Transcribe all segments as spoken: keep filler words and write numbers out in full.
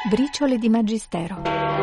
Briciole di Magistero.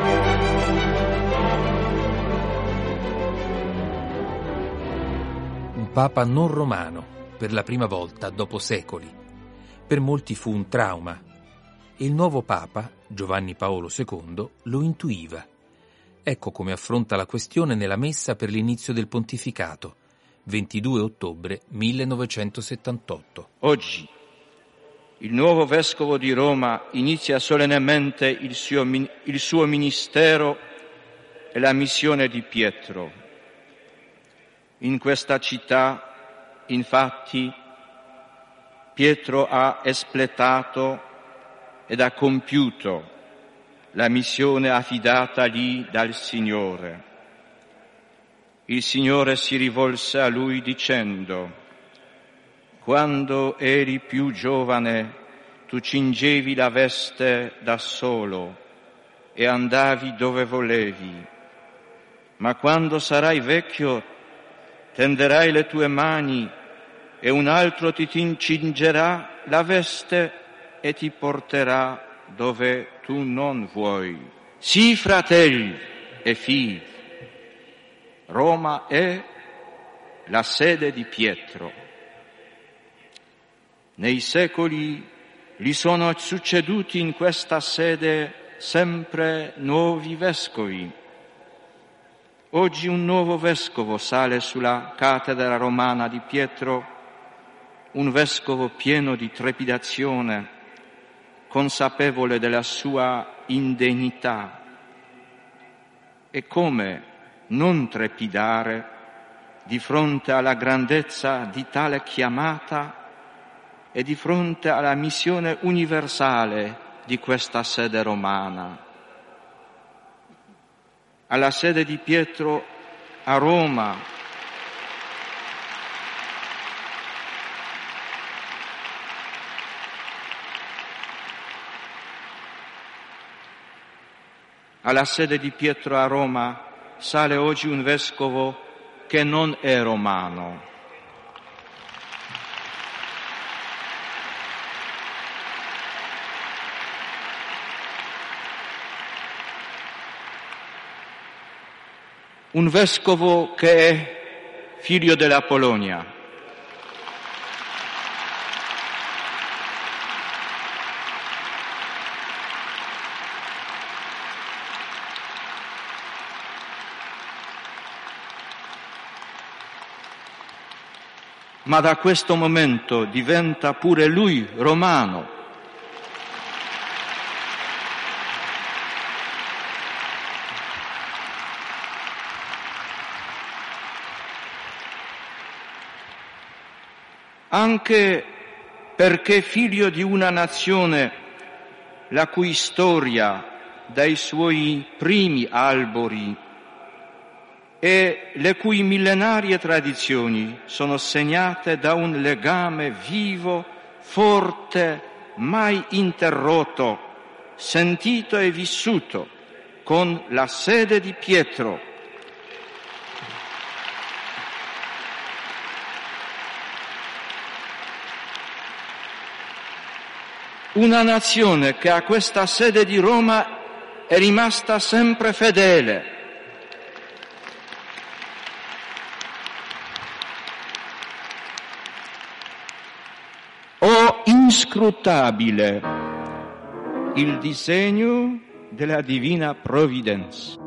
Un papa non romano, per la prima volta dopo secoli. Per molti fu un trauma. E il nuovo papa, Giovanni Paolo secondo, lo intuiva. Ecco come affronta la questione nella messa per l'inizio del pontificato, ventidue ottobre millenovecentosettantotto. Oggi il nuovo vescovo di Roma inizia solennemente il suo, il suo ministero e la missione di Pietro. In questa città, infatti, Pietro ha espletato ed ha compiuto la missione affidatagli dal Signore. Il Signore si rivolse a lui dicendo: quando eri più giovane, tu cingevi la veste da solo e andavi dove volevi, ma quando sarai vecchio, tenderai le tue mani e un altro ti cingerà la veste e ti porterà dove tu non vuoi. Sì, fratelli e figli, Roma è la sede di Pietro. Nei secoli gli sono succeduti in questa sede sempre nuovi vescovi. Oggi un nuovo vescovo sale sulla cattedra romana di Pietro, un vescovo pieno di trepidazione, consapevole della sua indegnità. E come non trepidare di fronte alla grandezza di tale chiamata e di fronte alla missione universale di questa sede romana. Alla sede di Pietro a Roma alla sede di Pietro a Roma sale oggi un vescovo che non è romano. Un vescovo che è figlio della Polonia. Ma da questo momento diventa pure lui romano. Anche perché figlio di una nazione la cui storia dai suoi primi albori e le cui millenarie tradizioni sono segnate da un legame vivo, forte, mai interrotto, sentito e vissuto con la sede di Pietro. Una nazione che a questa sede di Roma è rimasta sempre fedele. O inscrutabile il disegno della divina provvidenza.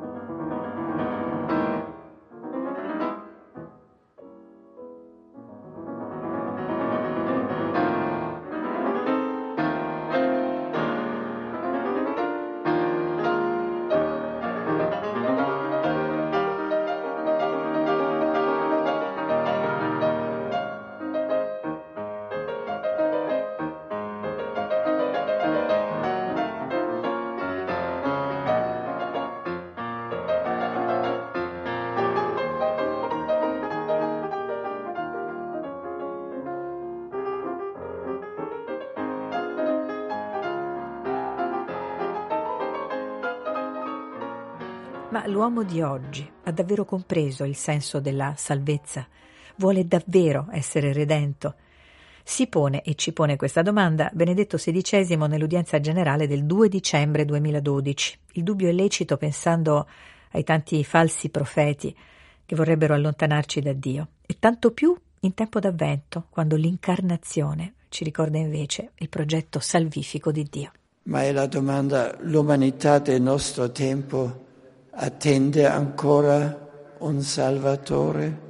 Ma l'uomo di oggi ha davvero compreso il senso della salvezza? Vuole davvero essere redento? Si pone e ci pone questa domanda Benedetto sedicesimo nell'udienza generale del due dicembre duemiladodici. Il dubbio è lecito pensando ai tanti falsi profeti che vorrebbero allontanarci da Dio, e tanto più in tempo d'Avvento, quando l'incarnazione ci ricorda invece il progetto salvifico di Dio. Ma è la domanda: l'umanità del nostro tempo attende ancora un Salvatore?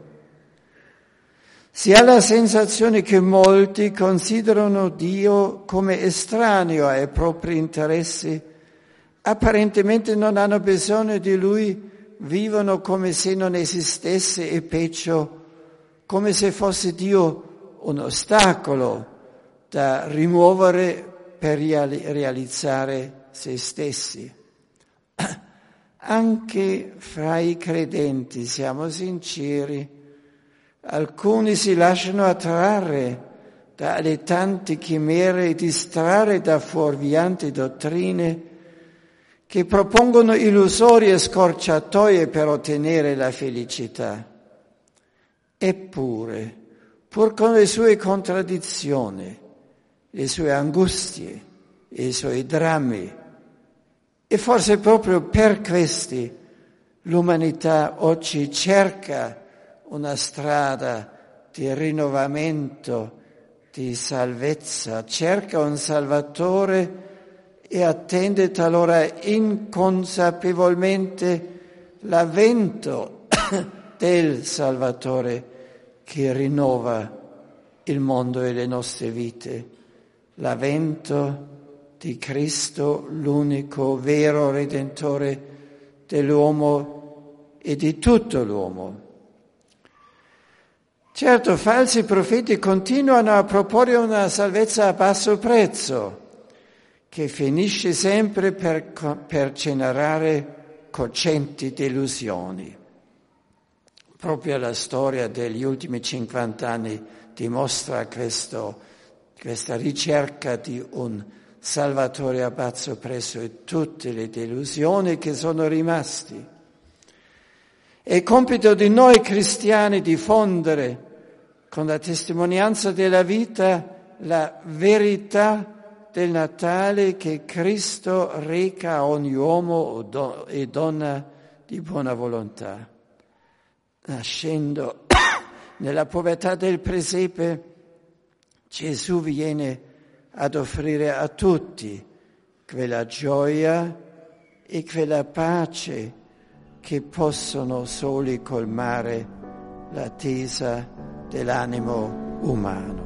Si ha la sensazione che molti considerano Dio come estraneo ai propri interessi, apparentemente non hanno bisogno di Lui, vivono come se non esistesse e peggio, come se fosse Dio un ostacolo da rimuovere per realizzare se stessi. Anche fra i credenti, siamo sinceri, alcuni si lasciano attrarre dalle tante chimere e distrarre da fuorvianti dottrine che propongono illusorie scorciatoie per ottenere la felicità. Eppure, pur con le sue contraddizioni, le sue angustie, i suoi drammi, e forse proprio per questi l'umanità oggi cerca una strada di rinnovamento, di salvezza, cerca un Salvatore e attende talora inconsapevolmente l'avvento del Salvatore che rinnova il mondo e le nostre vite, l'avvento di Cristo, l'unico vero Redentore dell'uomo e di tutto l'uomo. Certo, falsi profeti continuano a proporre una salvezza a basso prezzo, che finisce sempre per, per generare cocenti delusioni. Proprio la storia degli ultimi cinquanta anni dimostra questo, questa ricerca di un Salvatore a basso prezzo e tutte le delusioni che sono rimasti. È compito di noi cristiani diffondere con la testimonianza della vita la verità del Natale che Cristo reca a ogni uomo e donna di buona volontà. Nascendo nella povertà del presepe, Gesù viene ad offrire a tutti quella gioia e quella pace che possono soli colmare l'attesa dell'animo umano.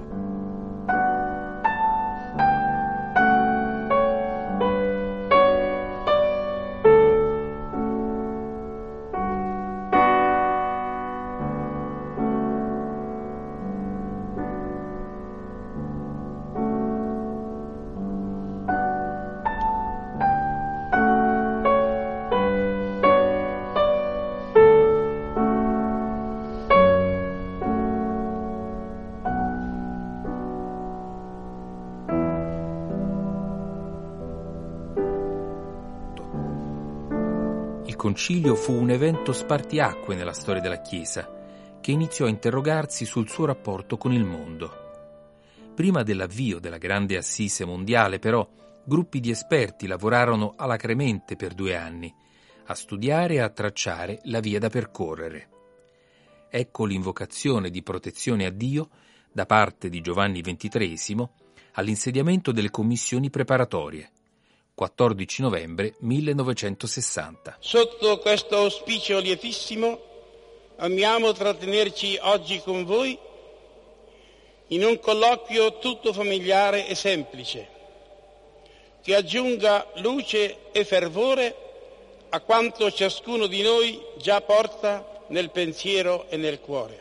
Il concilio fu un evento spartiacque nella storia della Chiesa, che iniziò a interrogarsi sul suo rapporto con il mondo. Prima dell'avvio della grande assise mondiale, però, gruppi di esperti lavorarono alacremente per due anni, a studiare e a tracciare la via da percorrere. Ecco l'invocazione di protezione a Dio da parte di Giovanni ventitreesimo all'insediamento delle commissioni preparatorie. quattordici novembre millenovecentosessanta. Sotto questo auspicio lietissimo amiamo trattenerci oggi con voi in un colloquio tutto familiare e semplice, che aggiunga luce e fervore a quanto ciascuno di noi già porta nel pensiero e nel cuore.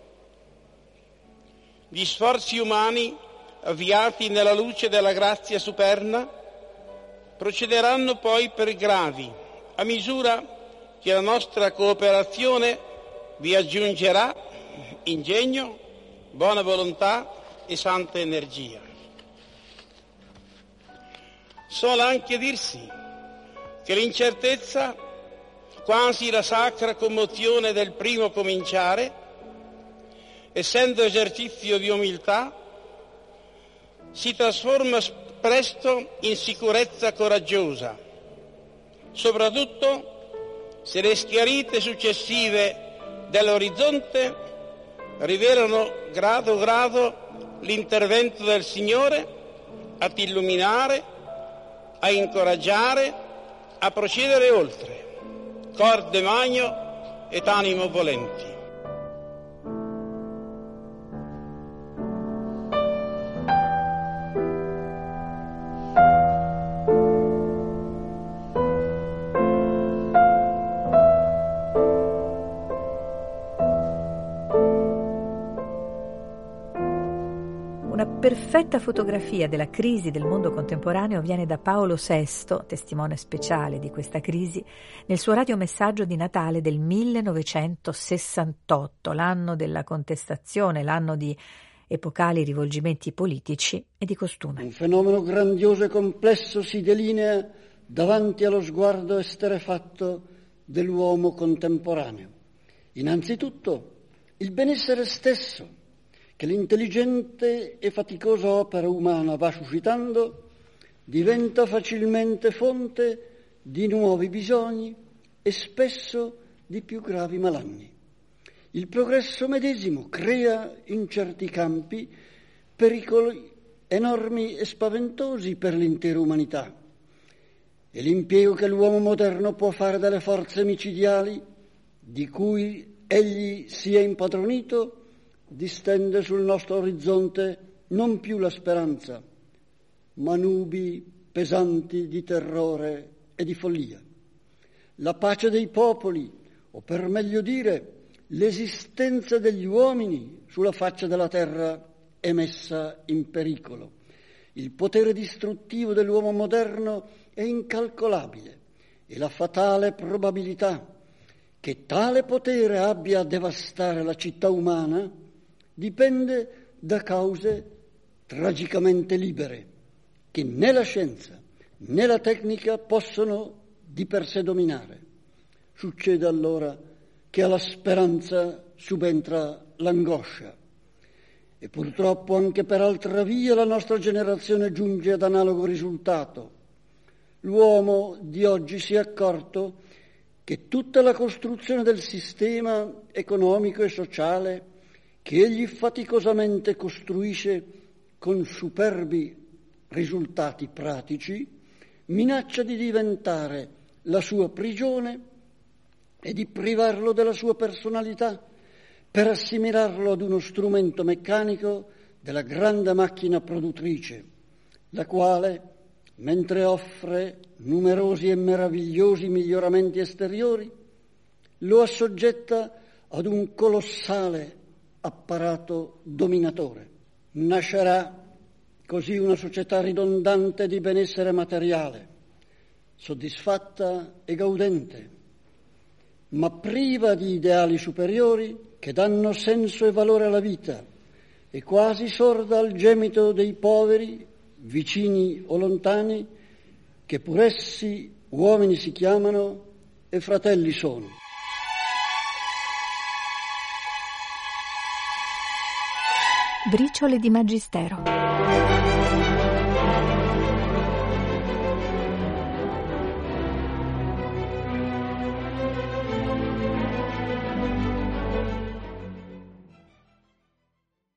Gli sforzi umani avviati nella luce della grazia superna procederanno poi per gravi, a misura che la nostra cooperazione vi aggiungerà ingegno, buona volontà e santa energia. Suol anche dirsi che l'incertezza, quasi la sacra commozione del primo cominciare, essendo esercizio di umiltà, si trasforma presto in sicurezza coraggiosa, soprattutto se le schiarite successive dell'orizzonte rivelano grado grado l'intervento del Signore ad illuminare, a incoraggiare, a procedere oltre, corde magno et animo volenti. Perfetta fotografia della crisi del mondo contemporaneo viene da Paolo sesto, testimone speciale di questa crisi, nel suo radiomessaggio di Natale del millenovecentosessantotto, l'anno della contestazione, l'anno di epocali rivolgimenti politici e di costume. Un fenomeno grandioso e complesso si delinea davanti allo sguardo esterefatto dell'uomo contemporaneo. Innanzitutto, il benessere stesso che l'intelligente e faticosa opera umana va suscitando diventa facilmente fonte di nuovi bisogni e spesso di più gravi malanni. Il progresso medesimo crea in certi campi pericoli enormi e spaventosi per l'intera umanità e l'impiego che l'uomo moderno può fare delle forze micidiali di cui egli si è impadronito distende sul nostro orizzonte non più la speranza, ma nubi pesanti di terrore e di follia. La pace dei popoli, o per meglio dire, l'esistenza degli uomini sulla faccia della terra è messa in pericolo. Il potere distruttivo dell'uomo moderno è incalcolabile e la fatale probabilità che tale potere abbia a devastare la città umana dipende da cause tragicamente libere, che né la scienza né la tecnica possono di per sé dominare. Succede allora che alla speranza subentra l'angoscia e purtroppo anche per altra via la nostra generazione giunge ad analogo risultato. L'uomo di oggi si è accorto che tutta la costruzione del sistema economico e sociale che egli faticosamente costruisce con superbi risultati pratici, minaccia di diventare la sua prigione e di privarlo della sua personalità per assimilarlo ad uno strumento meccanico della grande macchina produttrice, la quale, mentre offre numerosi e meravigliosi miglioramenti esteriori, lo assoggetta ad un colossale apparato dominatore. Nascerà così una società ridondante di benessere materiale, soddisfatta e gaudente, ma priva di ideali superiori che danno senso e valore alla vita e quasi sorda al gemito dei poveri, vicini o lontani, che pur essi uomini si chiamano e fratelli sono. Briciole di Magistero.